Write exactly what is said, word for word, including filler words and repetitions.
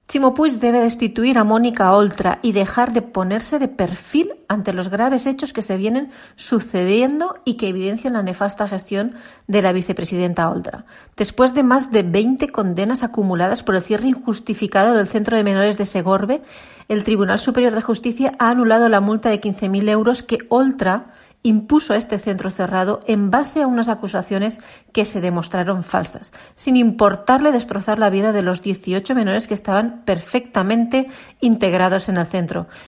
Ximo Puig debe destituir a Mónica Oltra y dejar de ponerse de perfil ante los graves hechos que se vienen sucediendo y que evidencian la nefasta gestión de la vicepresidenta Oltra. Después de más de veinte condenas acumuladas por el cierre injustificado del Centro de Menores de Segorbe, el Tribunal Superior de Justicia ha anulado la multa de quince mil euros que Oltra impuso a este centro cerrado en base a unas acusaciones que se demostraron falsas, sin importarle destrozar la vida de los dieciocho menores que estaban perfectamente integrados en el centro.